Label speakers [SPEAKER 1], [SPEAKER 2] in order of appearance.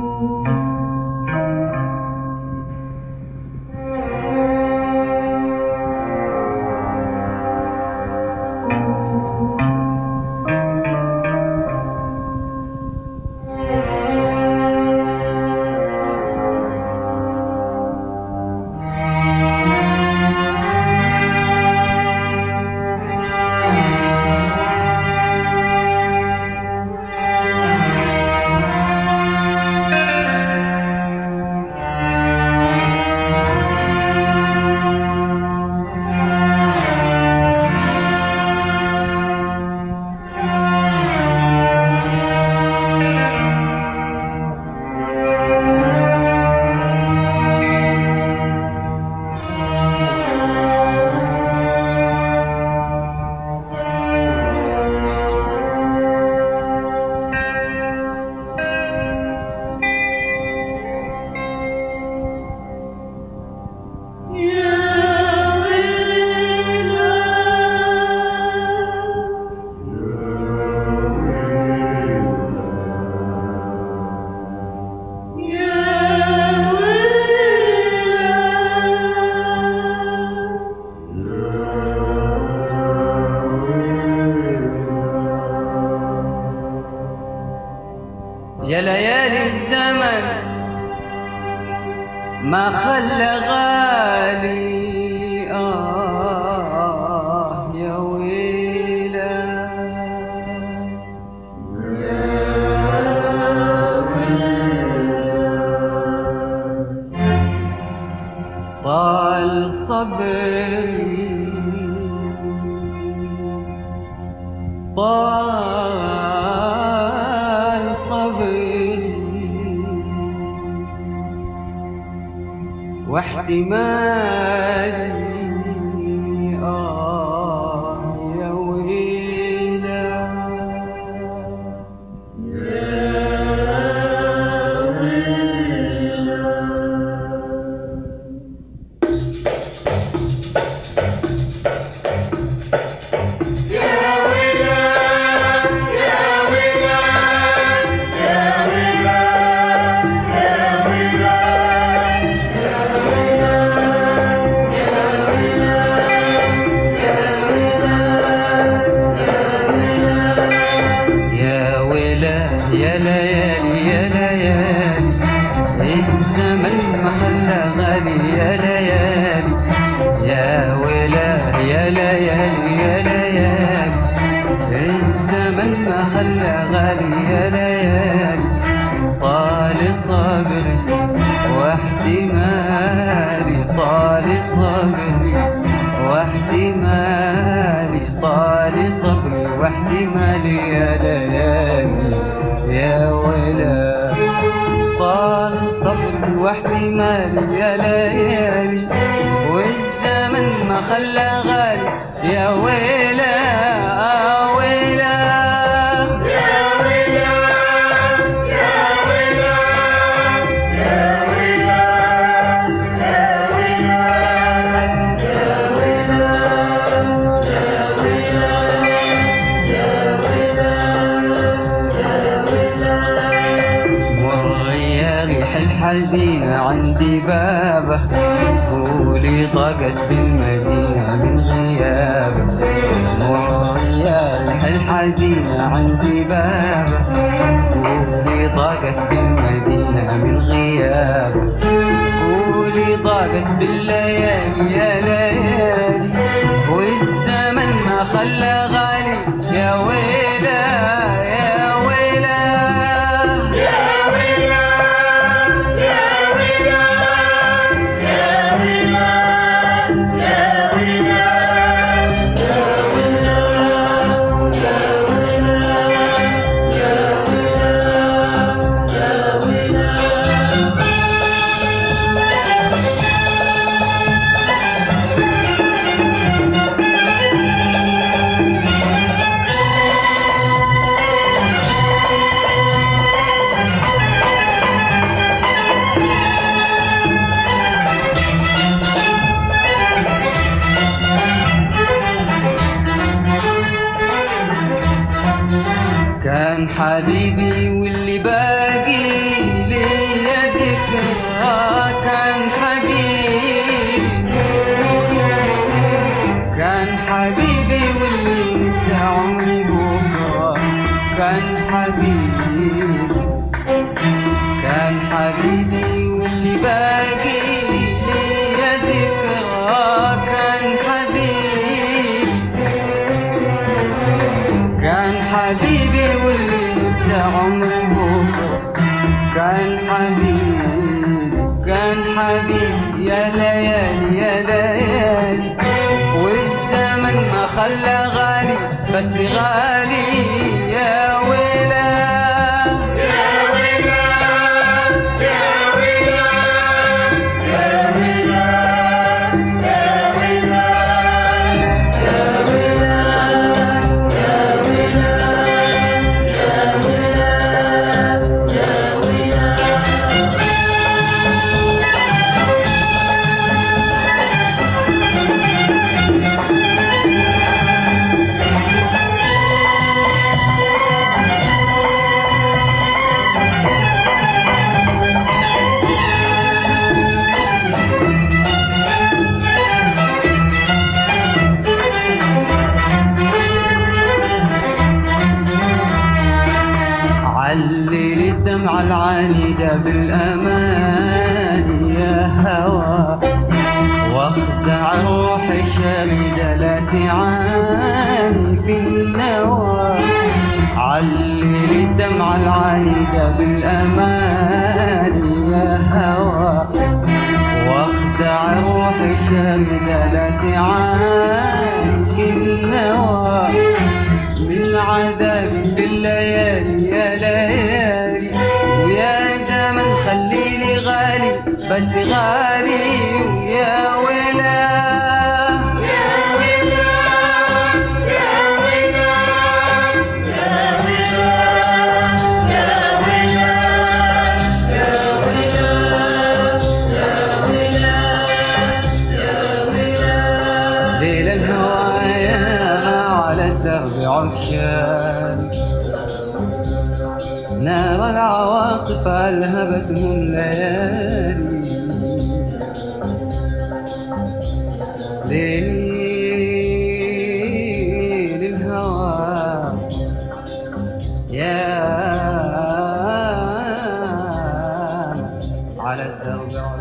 [SPEAKER 1] يا ليالي الزمن ما خلى غالي يا ويلا طال صبري طال صبري واحتمالي يا ويلا يا ليالي يا ليالي الزمن ما خلى غالي يا ليالي يا ويلا يا ليالي يا ليالي الزمن ما خلى غالي يا ليالي طال صبري واحتمالي طال صبري واحتمالي طال صبري واحتمالي يا ليالي يا ويلا طال صبري واحتمالي يا ليالي والزمن ما خلى غالي يا ويلا ويلا الحزينة عندي بابه قولي ضاقت بالمدينة من غيابه ورياح الحزينة عندي بابه قولي ضاقت بالمدينة من غيابه قولي ضاقت بالليالي يا ليالي والزمن ما خلى غالي يا ويلا يا ويلا كان حبيبي واللي باقي لي كان حبيبي كان حبيبي يا ليالي يا ليالي، والزمن ما خلى غالي بس غالي يا ويلا
[SPEAKER 2] يا ويلا يا ويلا يا ويلا يا ويلا يا ويلا يا ويلا يا ويلا.
[SPEAKER 1] علل الدمعة العنيدة بالأمان يا هوى، واخدع الروح الشريدة لا تعاني في النوى. علل الدمعة العنيدة بالأمان يا هوى، واخدع الروح الشريدة لا تعاني في النوى. من عذاب بالليالي يا ليالي، ويا زمن خليلي غالي بس غالي ويا ويلا
[SPEAKER 2] يا ويلا يا ويلا يا ويلا يا ويلا يا ويلا يا ويلا يا ويلا.
[SPEAKER 1] ليل الهوايا على الدرب عطشان، نار العواطف ألهبته الليالي. ليل الهوى يا على الدرب